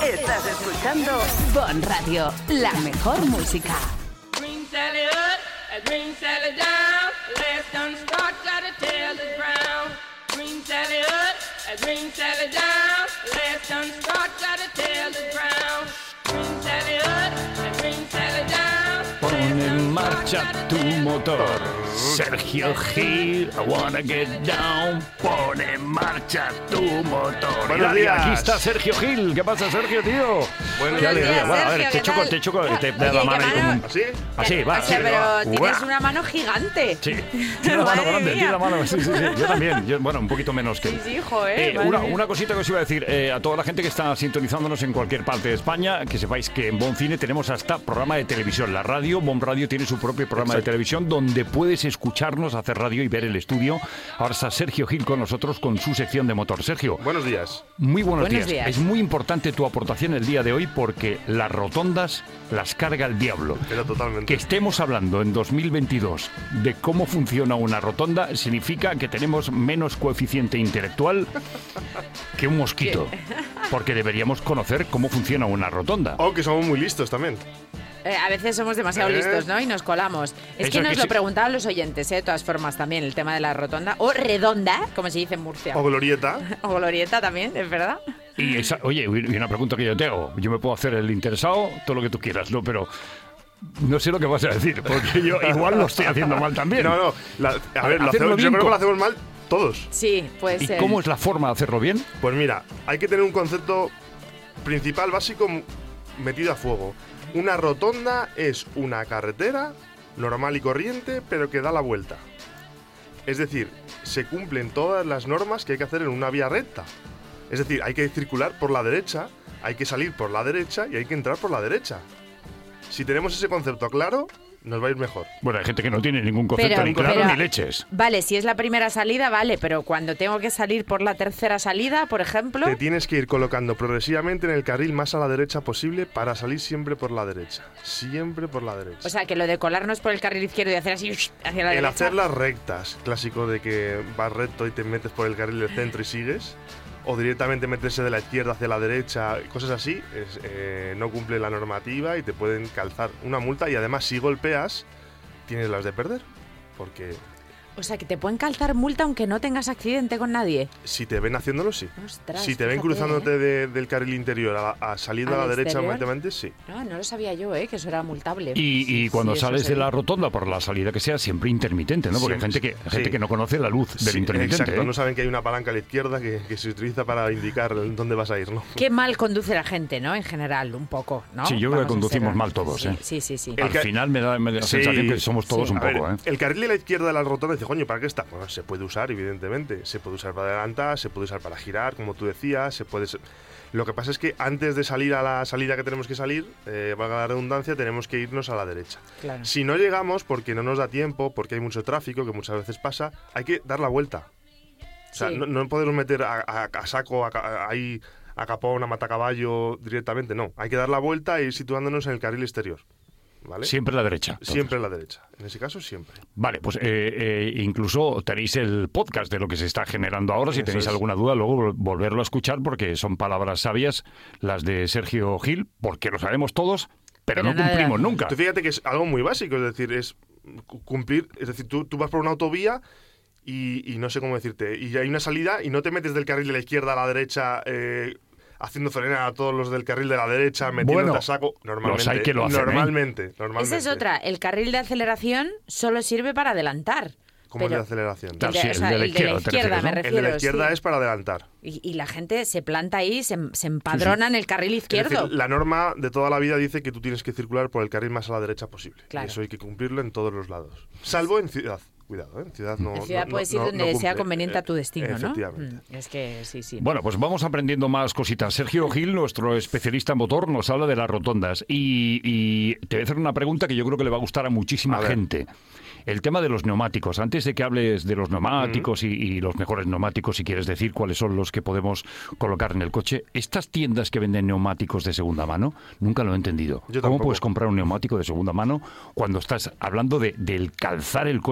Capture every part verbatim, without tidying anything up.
Estás escuchando Bon Radio, la mejor música. Green Sally up, a green Sally down. Last done start, got a tail is brown. Green Sally up, a green Sally down. Last done start, got a tail is brown. Green Sally up, a green Sally down. Pon en marcha tu motor, Sergio Gil, I wanna get down. Pon en marcha tu motor. Buenos Dale, días. aquí está Sergio Gil. ¿Qué pasa, Sergio, tío? Buenos Qué alegría. días, Bueno, a ver, Sergio, te ¿qué choco, tal? te choco, te da Oye, la ¿qué mano ahí mano? como... ¿Así? Así, va. O sea, sí. pero Guau. tienes una mano gigante. Sí, tiene la mano Madre grande, mía. tiene la mano, sí, sí, sí, yo también, yo, bueno, un poquito menos que Sí, él. sí, joder. Eh, madre una, mía. una cosita que os iba a decir eh, a toda la gente que está sintonizándonos en cualquier parte de España, que sepáis que en Bon Cine tenemos hasta programa de televisión. La radio, Bon Radio tiene su propio programa Exacto. de televisión donde puedes escucharnos, hacer radio y ver el estudio. Ahora está Sergio Gil con nosotros con su sección de motor. Sergio, Buenos días. muy buenos, Buenos días. Es muy importante tu aportación el día de hoy porque las rotondas las carga el diablo. Pero totalmente. Que estemos hablando en dos mil veintidós de cómo funciona una rotonda significa que tenemos menos coeficiente intelectual que un mosquito. Porque deberíamos conocer cómo funciona una rotonda. O que somos muy listos también. Eh, a veces somos demasiado Eh. listos, ¿no? Y nos colamos. Es Eso que es nos que lo sí. preguntaban los oyentes, ¿eh? De todas formas, también el tema de la rotonda. O redonda, como se dice en Murcia. O glorieta. O glorieta también, es verdad. Y esa, oye, y una pregunta que yo te hago. Yo me puedo hacer el interesado, todo lo que tú quieras, ¿no? Pero no sé lo que vas a decir, porque yo igual lo estoy haciendo mal también. No, no. la- a ver, lo Hacerlo hacemos, bien yo creo que co- lo hacemos mal todos. Sí, pues. ¿Y cómo es la forma de hacerlo bien? Pues mira, hay que tener un concepto principal, básico, m- metido a fuego. Una rotonda es una carretera normal y corriente, pero que da la vuelta. Es decir, se cumplen todas las normas que hay que hacer en una vía recta. Es decir, hay que circular por la derecha, hay que salir por la derecha y hay que entrar por la derecha. Si tenemos ese concepto claro, nos va a ir mejor. Bueno, hay gente que no tiene ningún concepto Pero- ni claro pero- ni leches. Vale, si es la primera salida, vale, pero cuando tengo que salir por la tercera salida, por ejemplo. Te tienes que ir colocando progresivamente en el carril más a la derecha posible para salir siempre por la derecha. Siempre por la derecha. O sea, que lo de colarnos por el carril izquierdo y hacer así hacia la el derecha. hacer las rectas, clásico de que vas recto y te metes por el carril del centro y sigues, o directamente meterse de la izquierda hacia la derecha, cosas así, es, eh, no cumple la normativa y te pueden calzar una multa y además si golpeas, tienes las de perder, porque O sea, que te pueden calzar multa aunque no tengas accidente con nadie. si te ven haciéndolo, sí. Ostras, si te ven fíjate, cruzándote ¿eh? de- del carril interior a, a salir a ¿Al la derecha exterior? inmediatamente, sí. No, no lo sabía yo, ¿eh? Que eso era multable. Y, y Sí, cuando sí, eso sales sé. de la rotonda por la salida que sea, siempre intermitente, ¿no? Porque hay gente Siempre, que, sí. gente que no conoce la luz del Sí, intermitente. exacto, ¿eh? no saben que hay una palanca a la izquierda que, que se utiliza para indicar dónde vas a ir, ¿no? Qué mal conduce la gente, ¿no? En general, un poco, ¿no? Sí, yo creo que Vamos a conducimos ser- mal todos, sí, ¿eh? Sí, sí, sí. Al El ca- final me da, me da la Sí, sensación que somos todos sí. un A ver, poco, ¿eh? el carril de la izquierda de la rotonda dice, coño, ¿para qué está? Bueno, se puede usar, evidentemente. Se puede usar para adelantar, se puede usar para girar, como tú decías, se puede... Lo que pasa es que antes de salir a la salida que tenemos que salir, eh, valga la redundancia, tenemos que irnos a la derecha. Claro. Si no llegamos, porque no nos da tiempo, porque hay mucho tráfico, que muchas veces pasa, hay que dar la vuelta. O sea, Sí. no, no podemos meter a, a- a saco, a, ca- ahí, a capón, a matacaballo directamente, no. Hay que dar la vuelta e ir situándonos en el carril exterior. ¿Vale? Siempre a la derecha. entonces. Siempre a la derecha. En ese caso, siempre. Vale, pues eh, eh, incluso tenéis el podcast de lo que se está generando ahora. Si Eso tenéis es. alguna duda, luego vol- volverlo a escuchar porque son palabras sabias las de Sergio Gil, porque lo sabemos todos, pero, Pero no nada. cumplimos nunca. Tú fíjate que es algo muy básico, es decir, es cu- cumplir, es decir, tú, tú vas por una autovía y, y no sé cómo decirte, y hay una salida y no te metes del carril de la izquierda a la derecha eh, haciendo frenar a todos los del carril de la derecha, metiéndote Bueno, a saco, normalmente. los hay que lo hacen, ¿eh? normalmente, normalmente. Esa es otra. El carril de aceleración solo sirve para adelantar. Como el Pero- de aceleración. Claro, El de, sí, o el sea, de la el de la izquierda, te izquierda, refieres, me ¿no? refiero. El de la izquierda sí. es para adelantar. Y, y la gente se planta ahí, se, se empadrona en el carril Es izquierdo. decir, la norma de toda la vida dice que tú tienes que circular por el carril más a la derecha posible. Claro. Y eso hay que cumplirlo en todos los lados. Salvo en ciudad. Cuidado, ¿eh? En ciudad no. En ciudad no- puedes no- ir no- donde no sea cumple. conveniente a tu Eh, destino, ¿no? Efectivamente. Mm, Es que sí, sí. Bueno, pues vamos aprendiendo más cositas. Sergio Gil, nuestro especialista en motor, nos habla de las rotondas. Y, y te voy a hacer una pregunta que yo creo que le va a gustar a muchísima A ver. gente. El tema de los neumáticos. Antes de que hables de los neumáticos y, y los mejores neumáticos, si quieres decir cuáles son los que podemos colocar en el coche, estas tiendas que venden neumáticos de segunda mano, nunca lo he entendido. Yo ¿Cómo tampoco. puedes comprar un neumático de segunda mano cuando estás hablando de, del calzar el coche, que es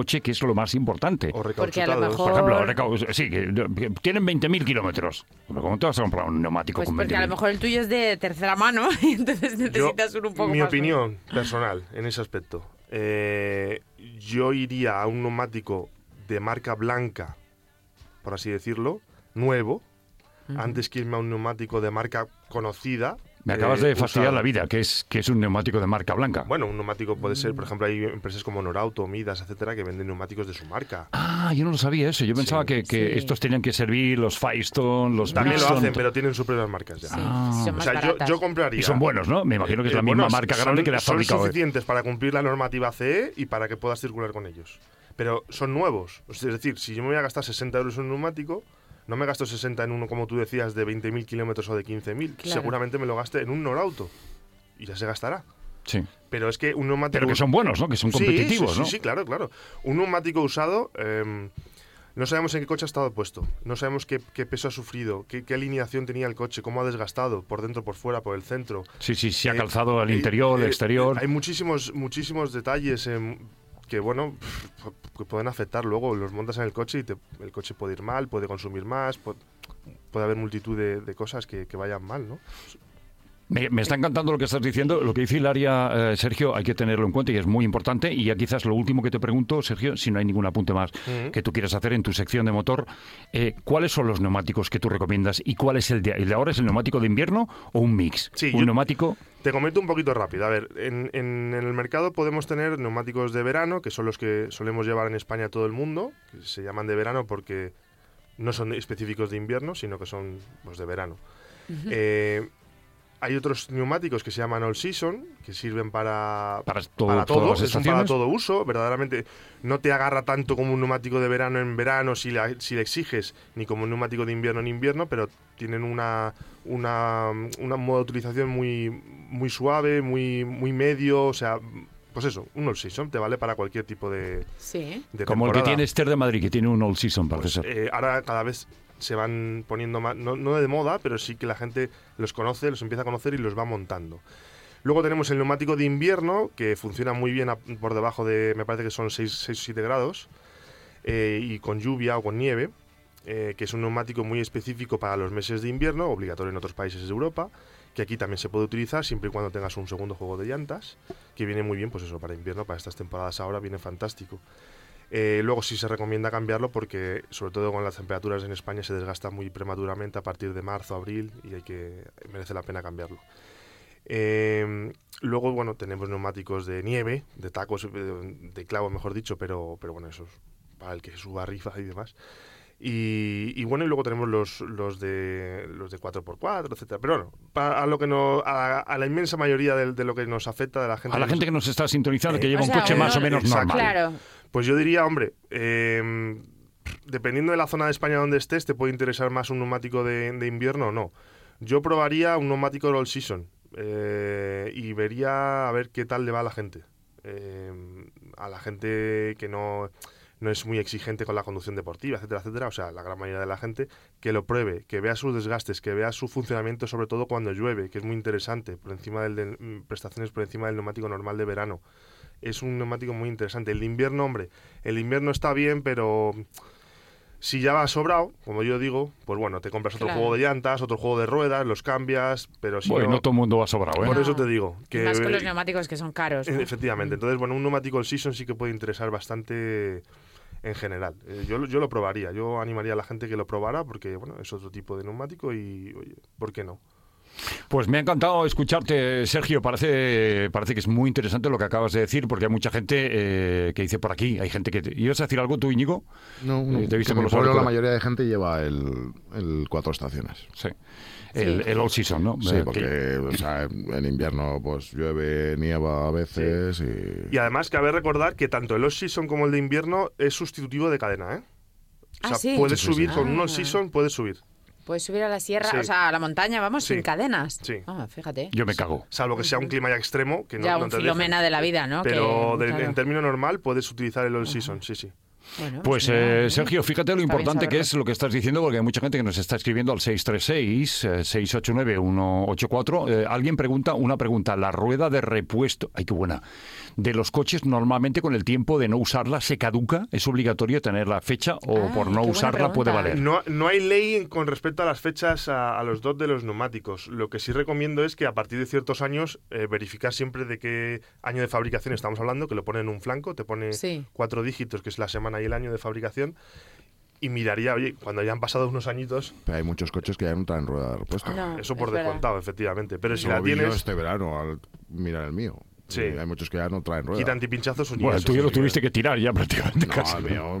lo más importante. O Porque a lo recauchutados. mejor- Por ejemplo, recau- sí, que, que tienen veinte mil kilómetros. Pero ¿cómo te vas a comprar un neumático Pues con porque veinte a mil? lo mejor el tuyo es de tercera mano y entonces Yo, necesitas uno un poco mi más. opinión personal en ese aspecto. Eh, yo iría a un neumático de marca blanca, por así decirlo, nuevo, Ujú. antes que irme a un neumático de marca conocida. Me acabas eh, de fastidiar usada. la vida, que es, que es un neumático de marca blanca. Bueno, un neumático puede ser, por ejemplo, hay empresas como Norauto, Midas, etcétera, que venden neumáticos de su marca. Ah, yo no lo sabía eso. Yo pensaba Sí. que, que Sí. estos tenían que servir los Firestone, los También lo Bridgestone. hacen, pero tienen sus propias marcas ya. Sí, Ah. son O más sea, yo, baratas. yo compraría. Y son buenos, ¿no? Me imagino que es Eh, la misma bueno, marca son- grande que la Son fábrica. suficientes para cumplir la normativa C E y para que puedas circular con ellos. Pero son nuevos. Es decir, si yo me voy a gastar sesenta euros en un neumático, no me gasto sesenta en uno, como tú decías, de veinte mil kilómetros o de quince mil. Claro. Seguramente me lo gaste en un Norauto. Y ya se gastará. Sí. Pero es que un neumático... Pero que son buenos, ¿no? Que son Sí, competitivos, sí, sí, ¿no? Sí, claro, claro. Un neumático usado... eh, no sabemos en qué coche ha estado puesto, no sabemos qué, qué peso ha sufrido, qué, qué alineación tenía el coche, cómo ha desgastado, por dentro, por fuera, por el centro. Sí, sí, sí ha Eh, calzado al eh, interior, al eh, exterior. Hay muchísimos, muchísimos detalles em, que, bueno, que pueden afectar luego. Los montas en el coche y te- el coche puede ir mal, puede consumir más, puede, puede haber multitud de, de cosas que, que vayan mal, ¿no? Me, me está encantando lo que estás diciendo. Lo que dice Hilaria, eh, Sergio, hay que tenerlo en cuenta y es muy importante. Y ya quizás lo último que te pregunto, Sergio, si no hay ningún apunte más Ujú. que tú quieras hacer en tu sección de motor, eh, ¿cuáles son los neumáticos que tú recomiendas y cuál es el de, el de ahora? ¿Es el neumático de invierno o un mix? Sí, un yo- neumático... Te comento un poquito rápido. A ver, en, en- en el mercado podemos tener neumáticos de verano, que son los que solemos llevar en España todo el mundo, que se llaman de verano porque no son específicos de invierno, sino que son pues, de verano. Eh, hay otros neumáticos que se llaman all season, que sirven para, Para todo- para todas todo, las son para estaciones. todo uso. Verdaderamente no te agarra tanto como un neumático de verano en verano si, la- si le exiges, ni como un neumático de invierno en invierno, pero tienen una, una, una modo de utilización muy, muy suave, muy, muy medio, o sea, pues eso, un all season te vale para cualquier tipo de, Sí. de Como el que temporada. tiene Esther de Madrid, que tiene un all season, para Pues, ser. eh, ahora cada vez se van poniendo más, no, no de moda, pero sí que la gente los conoce, los empieza a conocer y los va montando. Luego tenemos el neumático de invierno, que funciona muy bien a- por debajo de, me parece que son seis o siete grados, eh, y con lluvia o con nieve, eh, que es un neumático muy específico para los meses de invierno, obligatorio en otros países de Europa, que aquí también se puede utilizar siempre y cuando tengas un segundo juego de llantas, que viene muy bien, pues eso, para invierno, para estas temporadas ahora viene fantástico. Eh, luego sí se recomienda cambiarlo porque, sobre todo con las temperaturas en España, se desgasta muy prematuramente a partir de marzo, abril y hay que merece la pena cambiarlo. Eh, luego, bueno, tenemos neumáticos de nieve, de tacos, de, de clavo, mejor dicho, pero, pero bueno, eso es para el que suba rifa y demás. Y, y bueno, y luego tenemos los, los de los de cuatro por cuatro, etcétera. Pero bueno, para, a lo que no, a, a la inmensa mayoría de, de lo que nos afecta de la gente. A la gente que nos está sintonizando, que Eh, lleva o un sea, coche uno- más o menos Exacto. normal. Claro. Pues yo diría, hombre, eh, dependiendo de la zona de España donde estés, te puede interesar más un neumático de, de invierno o no. Yo probaría un neumático all season eh, y vería a ver qué tal le va a la gente. Eh, a la gente que no, no es muy exigente con la conducción deportiva, etcétera, etcétera. O sea, la gran mayoría de la gente que lo pruebe, que vea sus desgastes, que vea su funcionamiento, sobre todo cuando llueve, que es muy interesante, por encima del de, mm, prestaciones por encima del neumático normal de verano. Es un neumático muy interesante. El de invierno, hombre, el de invierno está bien, pero si ya va sobrado, como yo digo, pues bueno, te compras otro Claro. juego de llantas, otro juego de ruedas, los cambias, pero si Bueno, no, no todo el mundo va sobrado, ¿eh? por No. eso te digo Y que más con los neumáticos que son caros. ¿no? eh, efectivamente. Entonces, bueno, un neumático all season sí que puede interesar bastante en general. Eh, yo, lo- yo lo probaría, yo animaría a la gente que lo probara porque, bueno, es otro tipo de neumático y, oye, ¿por qué no? Pues me ha encantado escucharte, Sergio. Parece, parece que es muy interesante lo que acabas de decir, porque hay mucha gente eh, que dice por aquí, hay gente que... te- ¿Ibas a decir algo tú, Íñigo? No, no, Eh, te he visto que con en mi los pueblo la auriculares. mayoría de gente lleva el, el cuatro estaciones. Sí. El, el all season, ¿no? Sí, Eh, que- porque o sea, en invierno pues llueve, nieva a veces y... Y además cabe recordar que tanto el all season como el de invierno es sustitutivo de cadena, ¿eh? O Ah, sea, sí. puedes Sí, sí, subir sí. con un Ah. all season, puedes subir. Puedes subir a la sierra, Sí. o sea, a la montaña, vamos, Sí. sin cadenas. Sí. Ah, fíjate. Yo me cago. Salvo que sea un clima ya extremo, que no, ya no un te Filomena deje. de la vida, ¿no? Pero Que, de- claro. en término normal puedes utilizar el all season, sí, sí. Bueno, Pues mira, eh, Sergio, fíjate lo está bien importante que saberlo. es lo que estás diciendo, porque hay mucha gente que nos está escribiendo al seis tres seis, seis ocho nueve, uno ocho cuatro. Eh, alguien pregunta una pregunta, la rueda de repuesto, ay qué buena, de los coches normalmente con el tiempo de no usarla se caduca, ¿es obligatorio tener la fecha o Ah, por qué no buena usarla puede pregunta. valer? No, no hay ley en- con respecto a las fechas a, a los D O T de los neumáticos. Lo que sí recomiendo es que a partir de ciertos años eh, verificar siempre de qué año de fabricación estamos hablando, que lo pone en un flanco, te pone Sí. cuatro dígitos, que es la semana y el año de fabricación, y miraría, oye, cuando hayan pasado unos añitos, Pero hay muchos coches que ya no traen rueda de repuesto. No, eso por es verdad. descontado, efectivamente. Pero si Lo la vi yo tienes, este verano al mirar el mío. Sí. Y hay muchos que ya no traen rueda. quita antipinchazos un Bueno, el yeso, tuyo lo sí, tuviste que tirar ya prácticamente No, casi. el mío,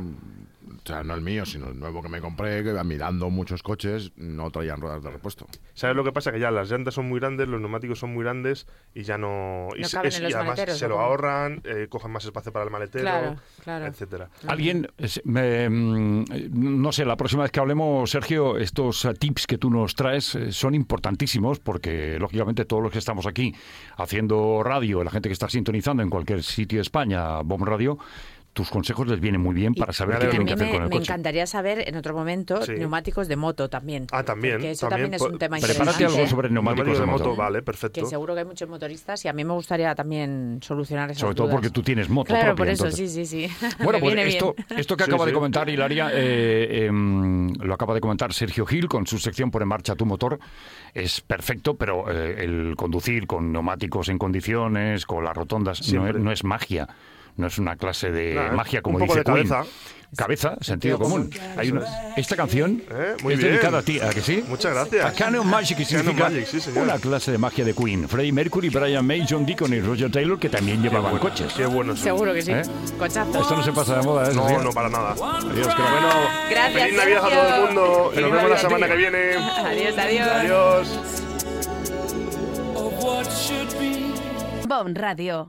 o sea, no el mío, sino el nuevo que me compré, que mirando muchos coches, no traían ruedas de repuesto. ¿Sabes lo que pasa? Que ya las llantas son muy grandes, los neumáticos son muy grandes y ya no... Y, No se- caben es- en los y además maleteros, se ¿o lo cómo? ahorran, eh, cogen más espacio para el maletero, Claro, claro. etcétera. Alguien, es- me, mm, no sé, la próxima vez que hablemos, Sergio, estos eh, tips que tú nos traes eh, son importantísimos porque, lógicamente, todos los que estamos aquí haciendo radio, la gente que está sintonizando en cualquier sitio de España, Bomb Radio, tus consejos les vienen muy bien Y para saber me qué alegro. tienen que a mí hacer me, con el me coche. encantaría saber en otro momento Sí. neumáticos de moto también. Ah, también, Porque eso también, también, es pues, un tema Prepárate interesante. algo sobre neumáticos de moto. vale, Que perfecto. seguro que hay muchos motoristas y a mí me gustaría también solucionar esas Sobre todo dudas. porque tú tienes moto Claro, propia, por eso, entonces. sí, sí, sí. Bueno, Me pues viene esto, bien. esto que Sí, acaba de sí. comentar Hilaria, eh, em, lo acaba de comentar Sergio Gil con su sección Pon en marcha tu motor, es perfecto, pero eh, el conducir con neumáticos en condiciones, con las rotondas, no Siempre. es, no es magia. No es una clase de Nada, magia como un poco dice de Queen. cabeza. Cabeza, sentido Sentido común. común. Hay una, esta canción Eh, muy es bien. dedicada a ti, ¿a que sí? Muchas gracias. A Canon Magic, que Canon significa Magic, sí, señor. una clase de magia de Queen. Freddie Mercury, Brian May, John Deacon y Roger Taylor, que también llevaban coches. Qué bueno. Seguro que sí. ¿Eh? Cochazo. Esto no se pasa de moda, ¿eh? No, Sofía? no, para nada. Adiós, que va. Bueno, Gracias, feliz Navidad a Sergio. todo el mundo. Nos Feliz vemos la Navidad. semana que viene. Adiós, adiós. Adiós. Bomb Radio.